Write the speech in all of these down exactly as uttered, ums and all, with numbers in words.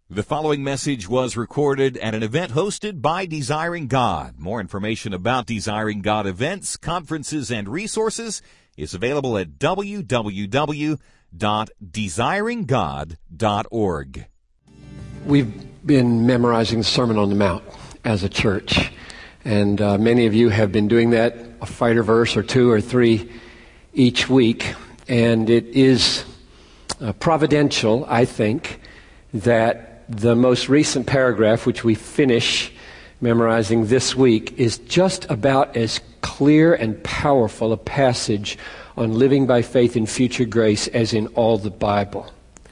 The following message was recorded at an event hosted by Desiring God. More information about Desiring God events, conferences, and resources is available at w w w dot desiring god dot org. We've been memorizing the Sermon on the Mount as a church, and uh, many of you have been doing that, a fighter verse or two or three each week, and it is uh, providential, I think, that the most recent paragraph, which we finish memorizing this week, is just about as clear and powerful a passage on living by faith in future grace as in all the Bible.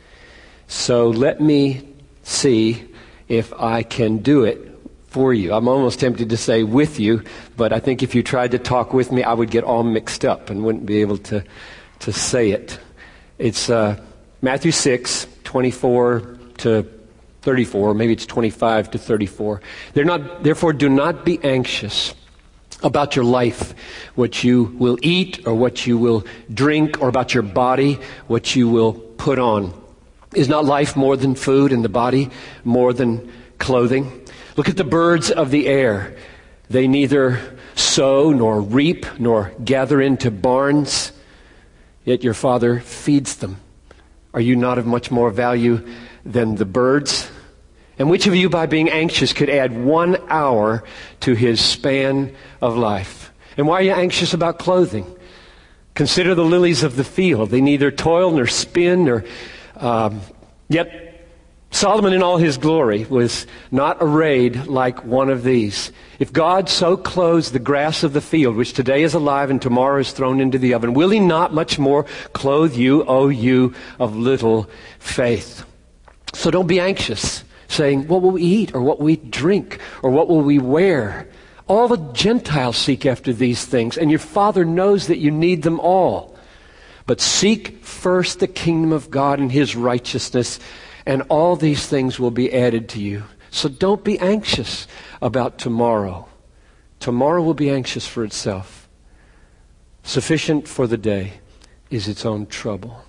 So let me see if I can do it for you. I'm almost tempted to say with you, but I think if you tried to talk with me, I would get all mixed up and wouldn't be able to, to say it. It's uh, Matthew six, twenty-four to thirty-four, maybe it's twenty-five to thirty-four. They're not, therefore, do not be anxious about your life, what you will eat or what you will drink, or about your body, what you will put on. Is not life more than food, and the body more than clothing? Look at the birds of the air. They neither sow nor reap nor gather into barns, yet your Father feeds them. Are you not of much more value than the birds? And which of you, by being anxious, could add one hour to his span of life? And why are you anxious about clothing? Consider the lilies of the field. They neither toil nor spin, nor um, yet Solomon in all his glory was not arrayed like one of these. If God so clothes the grass of the field, which today is alive and tomorrow is thrown into the oven, will he not much more clothe you, O you of little faith? So don't be anxious, saying, what will we eat, or what will we drink, or what will we wear? All the Gentiles seek after these things, and your Father knows that you need them all. But seek first the kingdom of God and his righteousness, and all these things will be added to you. So don't be anxious about tomorrow. Tomorrow will be anxious for itself. Sufficient for the day is its own trouble.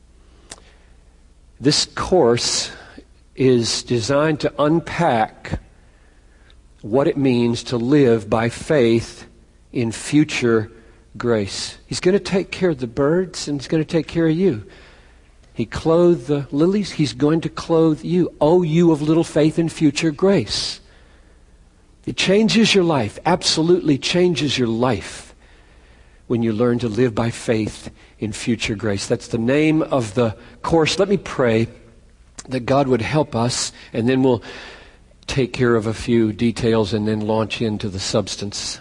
This course is designed to unpack what it means to live by faith in future grace. He's going to take care of the birds, and he's going to take care of you. He clothed the lilies. He's going to clothe you. Oh, you of little faith in future grace. It changes your life, absolutely changes your life, when you learn to live by faith in future grace. That's the name of the course. Let me pray that God would help us, and then we'll take care of a few details and then launch into the substance.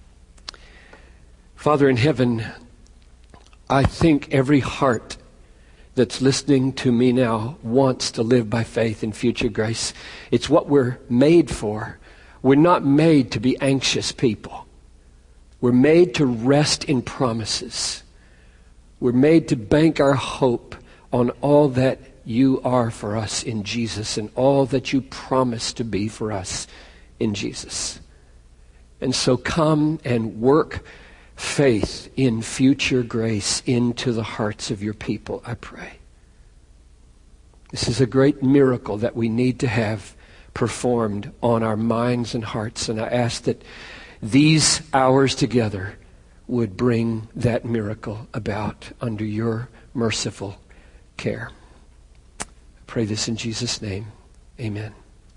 Father in heaven, I think every heart that's listening to me now wants to live by faith in future grace. It's what we're made for. We're not made to be anxious people. We're made to rest in promises. We're made to bank our hope on all that you are for us in Jesus, and all that you promise to be for us in Jesus. And so come and work faith in future grace into the hearts of your people, I pray. This is a great miracle that we need to have performed on our minds and hearts, and I ask that these hours together would bring that miracle about under your merciful care. I pray this in Jesus' name. Amen.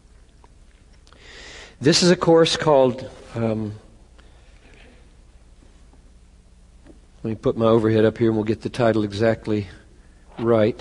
This is a course called, um, let me put my overhead up here and we'll get the title exactly right.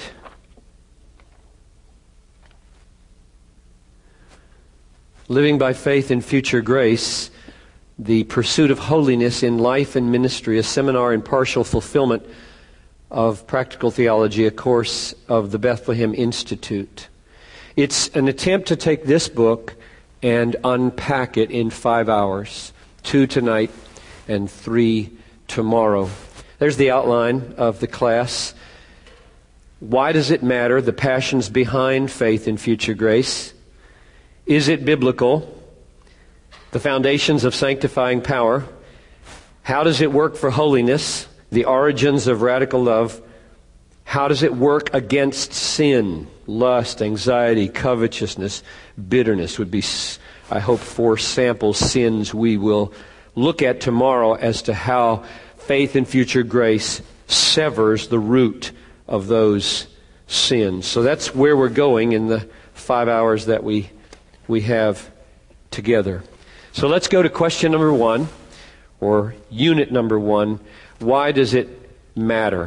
Living by Faith in Future Grace, the Pursuit of Holiness in Life and Ministry, a seminar in partial fulfillment of Practical Theology, a course of the Bethlehem Institute. It's an attempt to take this book and unpack it in five hours, two tonight and three tomorrow. There's the outline of the class. Why does it matter? The passions behind faith in future grace. Is it biblical? The foundations of sanctifying power. How does it work for holiness? The origins of radical love. How does it work against sin? Lust, anxiety, covetousness, bitterness would be, I hope, four sample sins we will look at tomorrow as to how faith in future grace severs the root of those sins. So that's where we're going in the five hours that we we have together. So let's go to question number one, or unit number one. Why does it matter?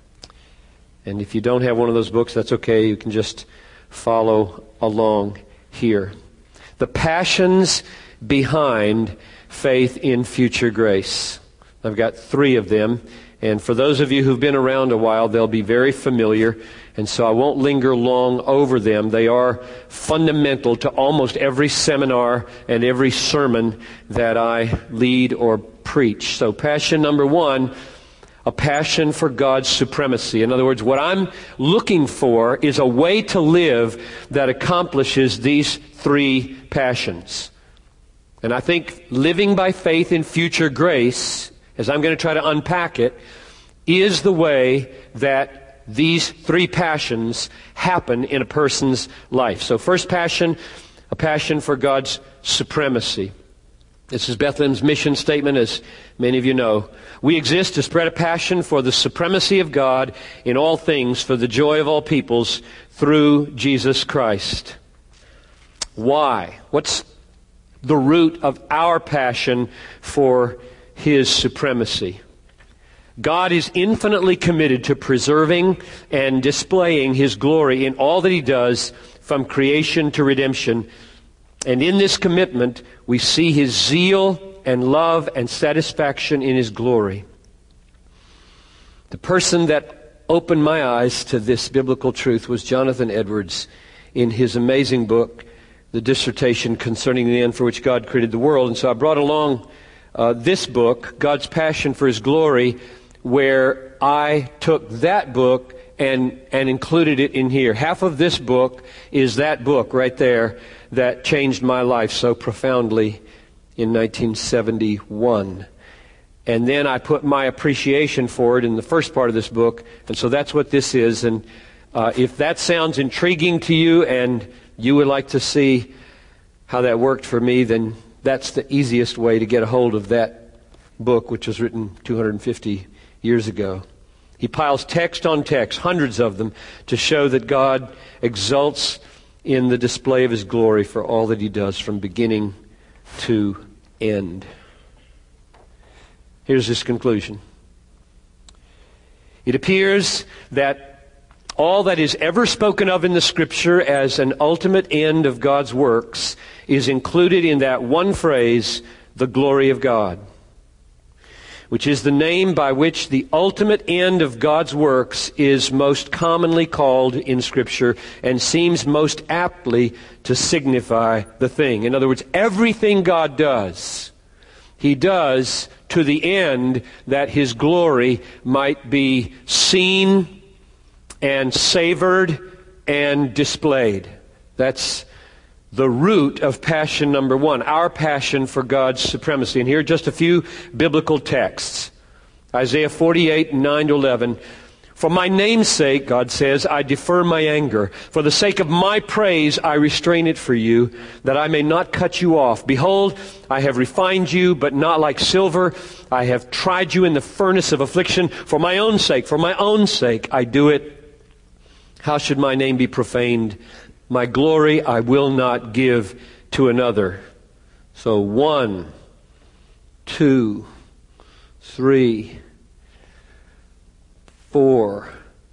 And if you don't have one of those books, that's okay. You can just follow along here. The passions behind faith in future grace. I've got three of them. And for those of you who've been around a while, they'll be very familiar. And so I won't linger long over them. They are fundamental to almost every seminar and every sermon that I lead or preach. So passion number one, a passion for God's supremacy. In other words, what I'm looking for is a way to live that accomplishes these three passions. And I think living by faith in future grace, as I'm going to try to unpack it, is the way that these three passions happen in a person's life. So first passion, a passion for God's supremacy. This is Bethlehem's mission statement, as many of you know. We exist to spread a passion for the supremacy of God in all things for the joy of all peoples through Jesus Christ. Why? What's the root of our passion for His supremacy? God is infinitely committed to preserving and displaying His glory in all that He does from creation to redemption. And in this commitment, we see His zeal and love and satisfaction in His glory. The person that opened my eyes to this biblical truth was Jonathan Edwards in his amazing book, The Dissertation Concerning the End for Which God Created the World. And so I brought along uh, this book, God's Passion for His Glory, where I took that book and and included it in here. Half of this book is that book right there that changed my life so profoundly in nineteen seventy-one. And then I put my appreciation for it in the first part of this book. And so that's what this is. And uh, if that sounds intriguing to you and you would like to see how that worked for me, then that's the easiest way to get a hold of that book, which was written two hundred fifty years ago. He piles text on text, hundreds of them, to show that God exults in the display of His glory for all that He does from beginning to end. Here's his conclusion. It appears that all that is ever spoken of in the Scripture as an ultimate end of God's works is included in that one phrase, the glory of God, which is the name by which the ultimate end of God's works is most commonly called in Scripture and seems most aptly to signify the thing. In other words, everything God does, He does to the end that His glory might be seen and savored and displayed. That's the root of passion number one, our passion for God's supremacy. And here are just a few biblical texts. Isaiah forty-eight, nine to eleven. For my name's sake, God says, I defer my anger. For the sake of my praise, I restrain it for you, that I may not cut you off. Behold, I have refined you, but not like silver. I have tried you in the furnace of affliction. For my own sake, for my own sake, I do it. How should my name be profaned? My glory I will not give to another. So one, two, three, four,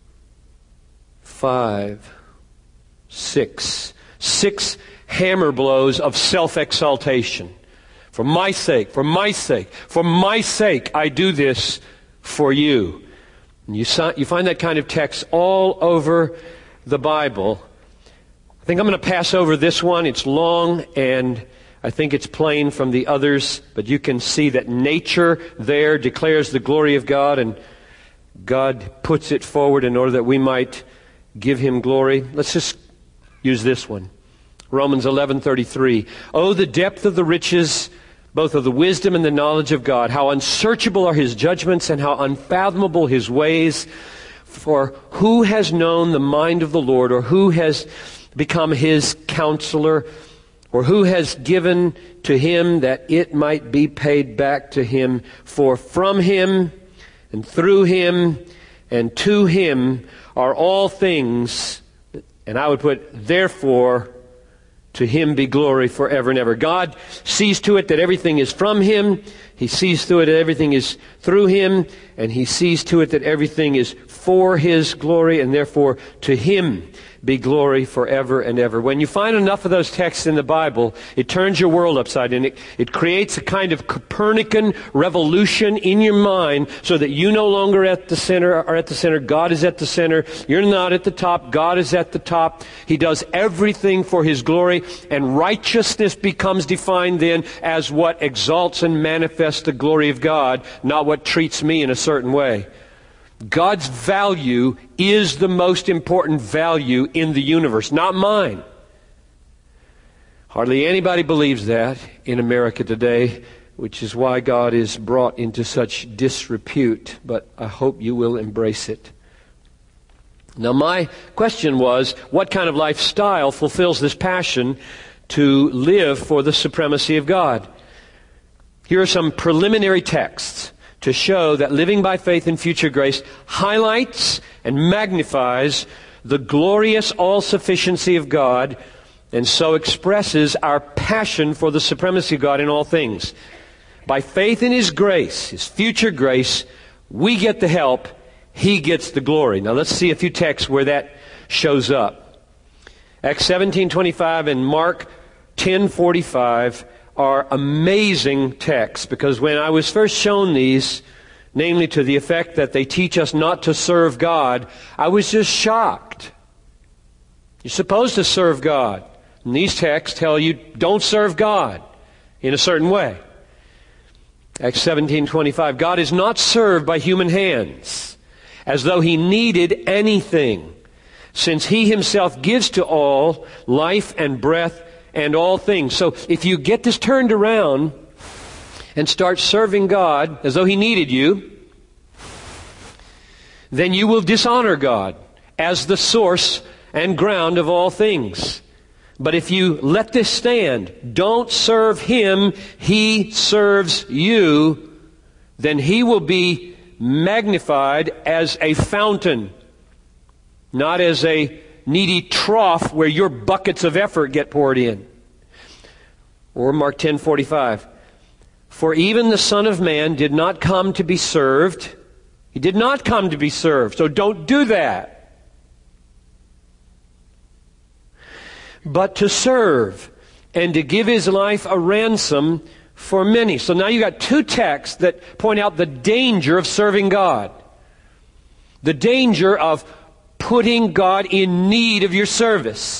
five, six. Six hammer blows of self-exaltation. For my sake, for my sake, for my sake, I do this for you. And you, you find that kind of text all over the Bible. I think I'm going to pass over this one. It's long and I think it's plain from the others, but you can see that nature there declares the glory of God, and God puts it forward in order that we might give Him glory. Let's just use this one. Romans eleven thirty-three. Oh, the depth of the riches, both of the wisdom and the knowledge of God. How unsearchable are His judgments and how unfathomable His ways. For who has known the mind of the Lord, or who has become his counselor, or who has given to him that it might be paid back to him? For from him and through him and to him are all things. And I would put, therefore, to him be glory forever and ever. God sees to it that everything is from him. He sees to it that everything is through him. And he sees to it that everything is for his glory. And therefore, to him be glory forever and ever. When you find enough of those texts in the Bible, it turns your world upside down. It, it creates a kind of Copernican revolution in your mind so that you no longer at the center are at the center. God is at the center. You're not at the top. God is at the top. He does everything for his glory, and righteousness becomes defined then as what exalts and manifests the glory of God, not what treats me in a certain way. God's value is the most important value in the universe, not mine. Hardly anybody believes that in America today, which is why God is brought into such disrepute, but I hope you will embrace it. Now, my question was, what kind of lifestyle fulfills this passion to live for the supremacy of God? Here are some preliminary texts to show that living by faith in future grace highlights and magnifies the glorious all-sufficiency of God, and so expresses our passion for the supremacy of God in all things. By faith in his grace, his future grace, we get the help, he gets the glory. Now let's see a few texts where that shows up. Acts seventeen twenty-five and Mark ten forty-five are amazing texts, because when I was first shown these, namely to the effect that they teach us not to serve God, I was just shocked. You're supposed to serve God. And these texts tell you don't serve God in a certain way. Acts seventeen twenty-five, God is not served by human hands as though he needed anything, since he himself gives to all life and breath and all things. So if you get this turned around and start serving God as though he needed you, then you will dishonor God as the source and ground of all things. But if you let this stand, don't serve him, he serves you, then he will be magnified as a fountain, not as a needy trough where your buckets of effort get poured in. Or Mark ten forty-five. For even the Son of Man did not come to be served. He did not come to be served. So don't do that. But to serve and to give his life a ransom for many. So now you got two texts that point out the danger of serving God. The danger of putting God in need of your service,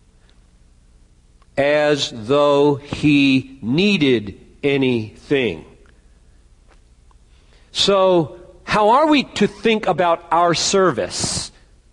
as though he needed anything. So, how are we to think about our service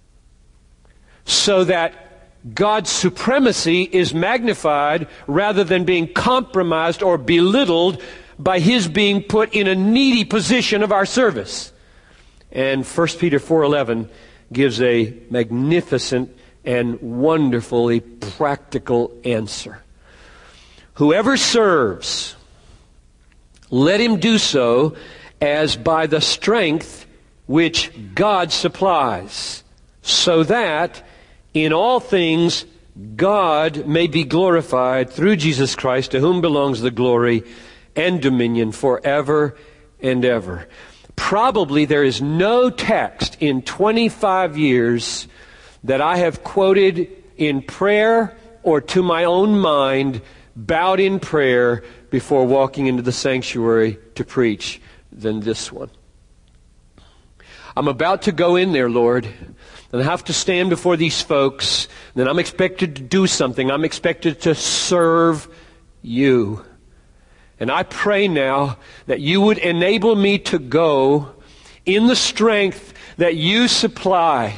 so that God's supremacy is magnified rather than being compromised or belittled by his being put in a needy position of our service? And First Peter four eleven gives a magnificent and wonderfully practical answer. Whoever serves, let him do so as by the strength which God supplies, so that in all things God may be glorified through Jesus Christ, to whom belongs the glory and dominion forever and ever. Probably there is no text in twenty-five years that I have quoted in prayer or to my own mind, bowed in prayer before walking into the sanctuary to preach, than this one. I'm about to go in there, Lord, and I have to stand before these folks, and then I'm expected to do something. I'm expected to serve you. And I pray now that you would enable me to go in the strength that you supply,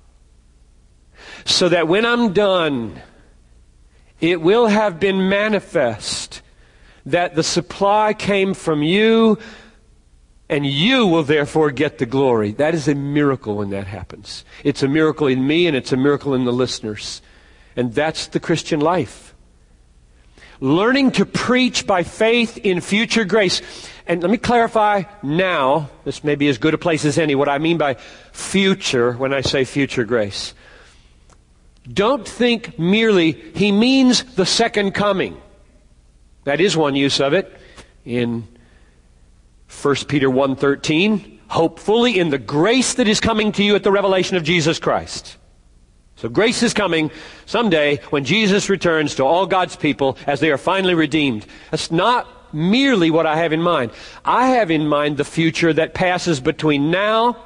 so that when I'm done, it will have been manifest that the supply came from you, And you will therefore get the glory. That is a miracle when that happens. It's a miracle in me and it's a miracle in the listeners. And that's the Christian life. Learning to preach by faith in future grace. And let me clarify now, this may be as good a place as any, what I mean by future when I say future grace. Don't think merely he means the second coming. That is one use of it in First Peter one thirteen. Hope fully in the grace that is coming to you at the revelation of Jesus Christ. So grace is coming someday when Jesus returns to all God's people as they are finally redeemed. That's not merely what I have in mind. I have in mind the future that passes between now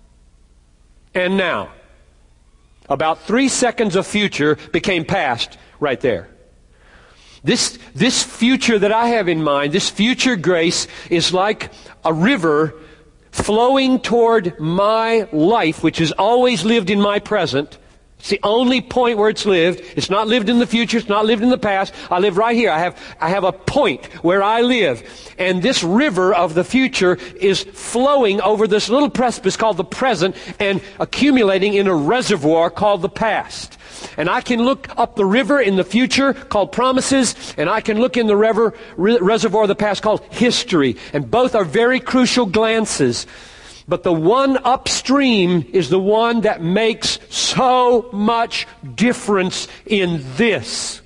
and now. About three seconds of future became past right there. This, this future that I have in mind, this future grace, is like a river flowing toward my life, which has always lived in my present. It's the only point where it's lived. It's not lived in the future. It's not lived in the past. I live right here. I have, I have a point where I live. And this river of the future is flowing over this little precipice called the present and accumulating in a reservoir called the past. And I can look up the river in the future called promises, and I can look in the river, re- reservoir of the past called history. And both are very crucial glances. But the one upstream is the one that makes so much difference in this.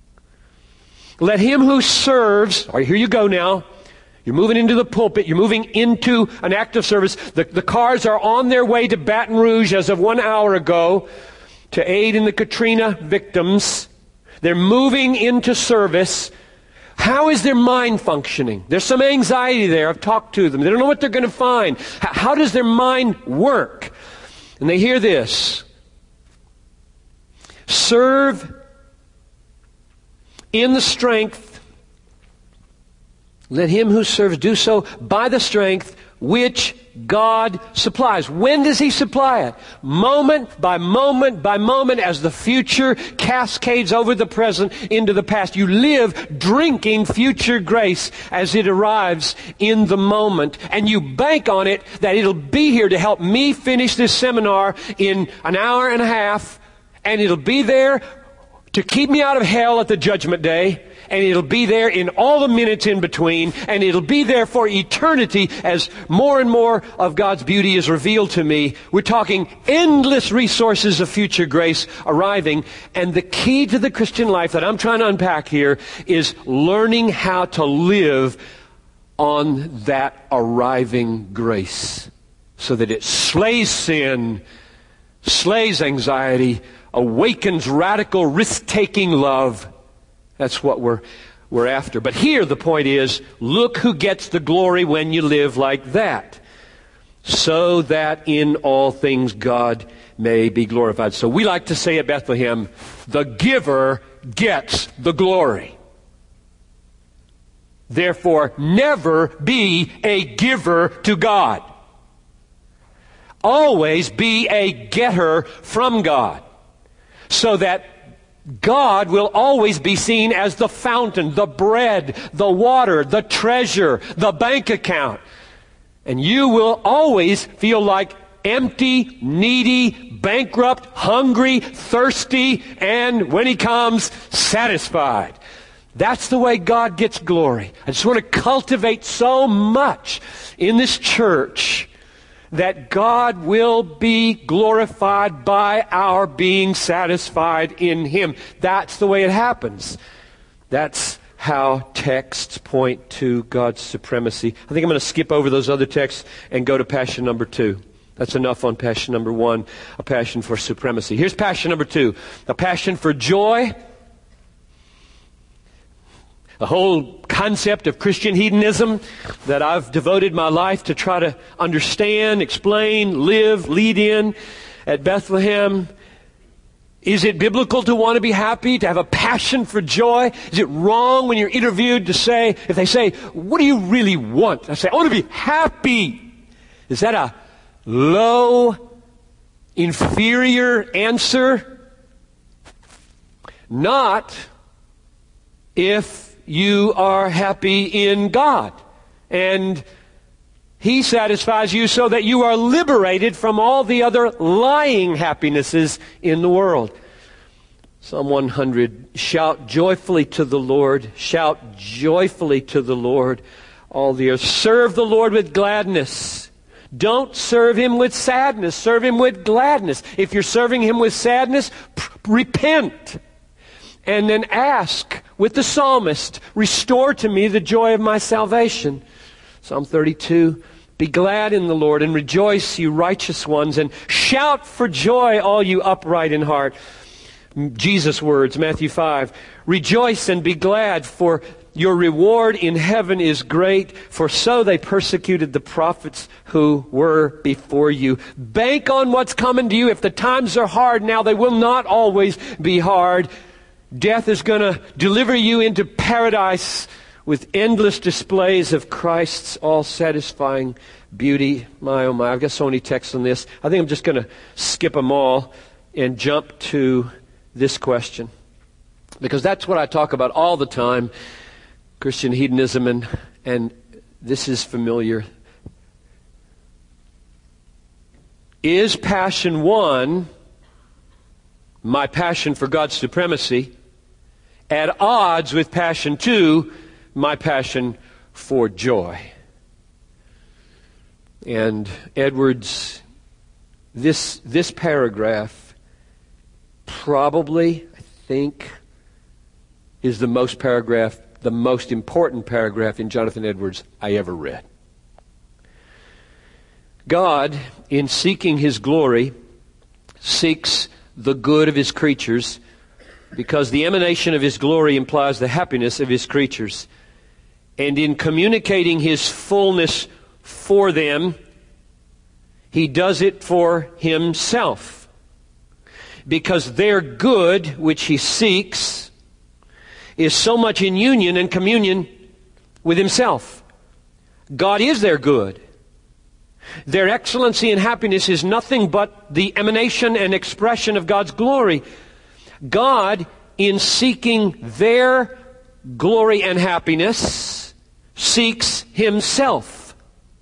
Let him who serves, all right, here you go now. You're moving into the pulpit. You're moving into an act of service. The, the cars are on their way to Baton Rouge as of one hour ago to aid in the Katrina victims. They're moving into service. How is their mind functioning? There's some anxiety there. I've talked to them. They don't know what they're going to find. How does their mind work? And they hear this. Serve in the strength. Let him who serves do so by the strength which God supplies. When does He supply it? Moment by moment by moment as the future cascades over the present into the past. You live drinking future grace as it arrives in the moment. And you bank on it that it'll be here to help me finish this seminar in an hour and a half. And it'll be there to keep me out of hell at the judgment day. And it'll be there in all the minutes in between. And it'll be there for eternity as more and more of God's beauty is revealed to me. We're talking endless resources of future grace arriving. And the key to the Christian life that I'm trying to unpack here is learning how to live on that arriving grace so that it slays sin, slays anxiety, awakens radical risk-taking love. That's what we're we're after. But here the point is, look who gets the glory when you live like that. So that in all things God may be glorified. So we like to say at Bethlehem, the giver gets the glory. Therefore, never be a giver to God. Always be a getter from God. So that God will always be seen as the fountain, the bread, the water, the treasure, the bank account. And you will always feel like empty, needy, bankrupt, hungry, thirsty, and when He comes, satisfied. That's the way God gets glory. I just want to cultivate so much in this church that God will be glorified by our being satisfied in Him. That's the way it happens. That's how texts point to God's supremacy. I think I'm going to skip over those other texts and go to passion number two. That's enough on passion number one, a passion for supremacy. Here's passion number two, a passion for joy. The whole concept of Christian hedonism that I've devoted my life to try to understand, explain, live, lead in at Bethlehem. Is it biblical to want to be happy, to have a passion for joy? Is it wrong when you're interviewed to say, if they say, what do you really want? I say, I want to be happy. Is that a low, inferior answer? Not if you are happy in God. And He satisfies you so that you are liberated from all the other lying happinesses in the world. Psalm one hundred, shout joyfully to the Lord, shout joyfully to the Lord, all the earth. Serve the Lord with gladness. Don't serve Him with sadness, serve Him with gladness. If you're serving Him with sadness, p- repent. And then ask with the psalmist, restore to me the joy of my salvation. Psalm thirty-two, be glad in the Lord and rejoice, you righteous ones, and shout for joy, all you upright in heart. Jesus' words, Matthew five, rejoice and be glad, for your reward in heaven is great, for so they persecuted the prophets who were before you. Bank on what's coming to you. If the times are hard now, they will not always be hard. Death is going to deliver you into paradise with endless displays of Christ's all-satisfying beauty. My, oh my, I've got so many texts on this. I think I'm just going to skip them all and jump to this question, because that's what I talk about all the time, Christian hedonism, and, and this is familiar. Is passion one, my passion for God's supremacy, at odds with passion two, my passion for joy? And Edwards, this this paragraph probably, I think, is the most paragraph, the most important paragraph in Jonathan Edwards I ever read. God, in seeking His glory, seeks the good of His creatures, because the emanation of His glory implies the happiness of His creatures. And in communicating His fullness for them, He does it for Himself. Because their good, which He seeks, is so much in union and communion with Himself. God is their good. Their excellency and happiness is nothing but the emanation and expression of God's glory. God, in seeking their glory and happiness, seeks Himself.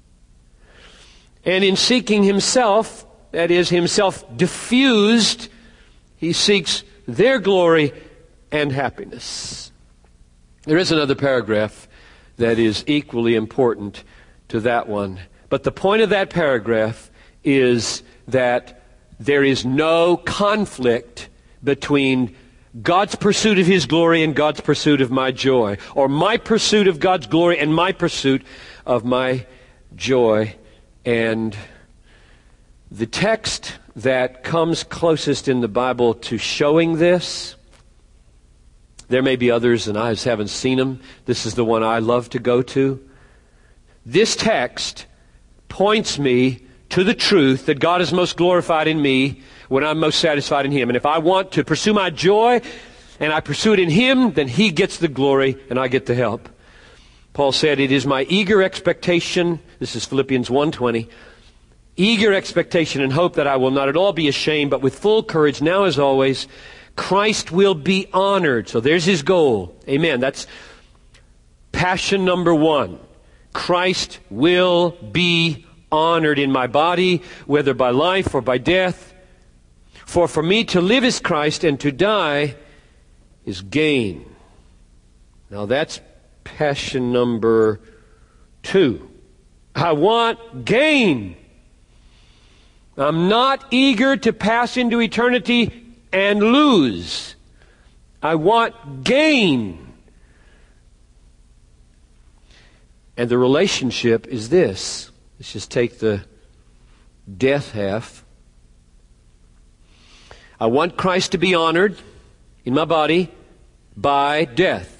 And in seeking Himself, that is, Himself diffused, He seeks their glory and happiness. There is another paragraph that is equally important to that one. But the point of that paragraph is that there is no conflict between God's pursuit of His glory and God's pursuit of my joy, or my pursuit of God's glory and my pursuit of my joy. And the text that comes closest in the Bible to showing this, there may be others and I just haven't seen them. This is the one I love to go to. This text points me to the truth that God is most glorified in me when I'm most satisfied in Him. And if I want to pursue my joy and I pursue it in Him, then He gets the glory and I get the help. Paul said, it is my eager expectation, this is Philippians one twenty, eager expectation and hope that I will not at all be ashamed, but with full courage, now as always, Christ will be honored. So there's His goal. Amen. That's passion number one. Christ will be honored in my body, whether by life or by death. For for me to live is Christ, and to die is gain. Now that's passion number two. I want gain. I'm not eager to pass into eternity and lose. I want gain. And the relationship is this. Let's just take the death half. I want Christ to be honored in my body by death.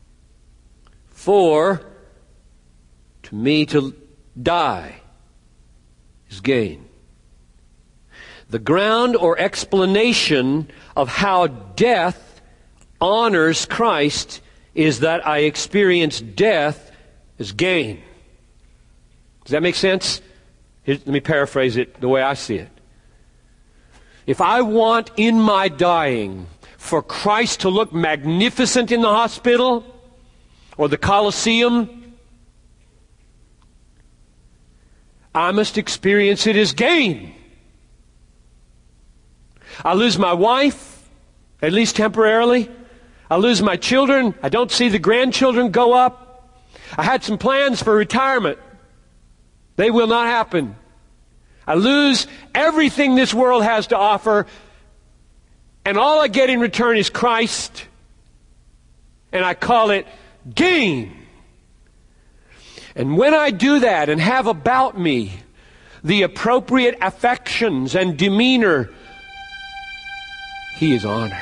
For to me to die is gain. The ground or explanation of how death honors Christ is that I experience death as gain. Does that make sense? Here, let me paraphrase it the way I see it. If I want in my dying for Christ to look magnificent in the hospital or the Colosseum, I must experience it as gain. I lose my wife, at least temporarily. I lose my children. I don't see the grandchildren go up. I had some plans for retirement. They will not happen. I lose everything this world has to offer, and all I get in return is Christ, and I call it gain. And when I do that and have about me the appropriate affections and demeanor, He is honored.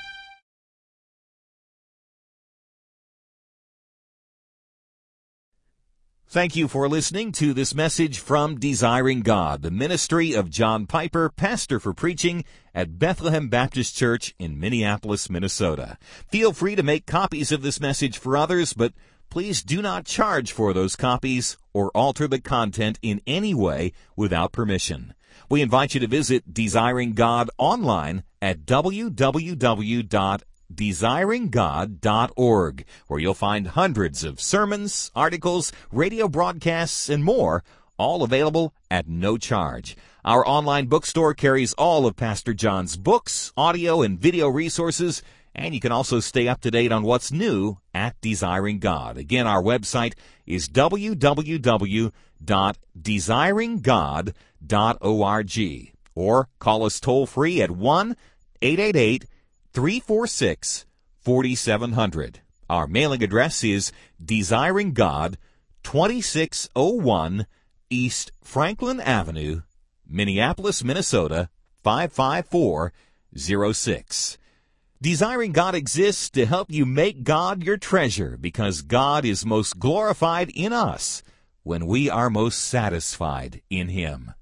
Thank you for listening to this message from Desiring God, the ministry of John Piper, pastor for preaching at Bethlehem Baptist Church in Minneapolis, Minnesota. Feel free to make copies of this message for others, but please do not charge for those copies or alter the content in any way without permission. We invite you to visit Desiring God online at w w w dot desiring god dot org, where you'll find hundreds of sermons, articles, radio broadcasts, and more, all available at no charge. Our online bookstore carries all of Pastor John's books, audio, and video resources, and you can also stay up to date on what's new at Desiring God. Again, our website is w w w dot desiring god dot org, or call us toll-free at one eight eight eight, three four six, four seven zero zero. Our mailing address is Desiring God, twenty-six oh one East Franklin Avenue, Minneapolis, Minnesota, five five four zero six. Desiring God exists to help you make God your treasure, because God is most glorified in us when we are most satisfied in Him.